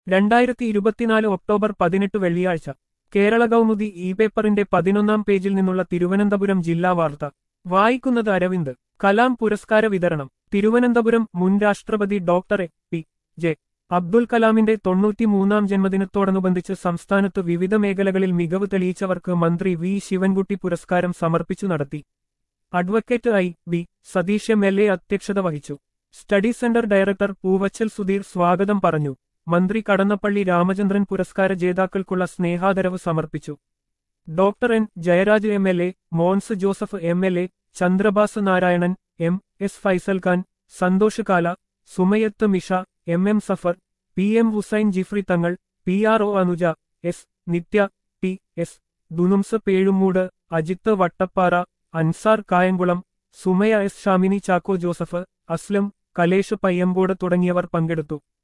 2024 October 18 വെള്ളിയാഴ്ച Kerala Kaumudi E പേപ്പറിന്റെ 11-ാം പേജിൽ നിന്നുള്ള തിരുവനന്തപുരം ജില്ലാ വാർത്ത വായിക്കുന്നത് അരവിന്ദ്. കലാം പുരസ്കാര വിതരണം. തിരുവനന്തപുരം മുൻ രാഷ്ട്രപതി ഡോക്ടർ എ.പി.ജെ. അബ്ദുൽ കലാമിന്റെ 93-ാം ജന്മദിനത്തോടനുബന്ധിച്ച് സംസ്ഥാനത്ത് വിവിധ മേഖലകളിൽ മികവ് തെളിയിച്ചവർക്ക് മന്ത്രി വി ശിവൻകുട്ടി പുരസ്കാരം സമർപ്പിച്ചു നടത്തി. Advocate I V. സതീഷ് എം.എൽ.എ. അധ്യക്ഷത വഹിച്ചു. Study centre director Poovachal Sudheer സ്വാഗതം പറഞ്ഞു. മന്ത്രി കടന്നപ്പള്ളി രാമചന്ദ്രൻ പുരസ്കാര ജേതാക്കൾക്കുള്ള സ്നേഹാദരവ് സമർപ്പിച്ചു. Doctor N Jayaraj MLA., Mons Joseph MLA., Chandrabas Narayanan, M S. Faisal Khan, Santhosh Kala, Sumayath Misha, M M. Safar, P M. Hussain Jifri Thangal, PRO. Anuja, S. Nithya, T S. ദുനുംസ് പേഴുമൂട്, അജിത്ത് വട്ടപ്പാറ, അൻസാർ കായംകുളം, സുമയ എസ്. ഷാമിനി ചാക്കോ ജോസഫ്, അസ്ലം, കലേഷ് പയ്യമ്പോട് തുടങ്ങിയവർ പങ്കെടുത്തു.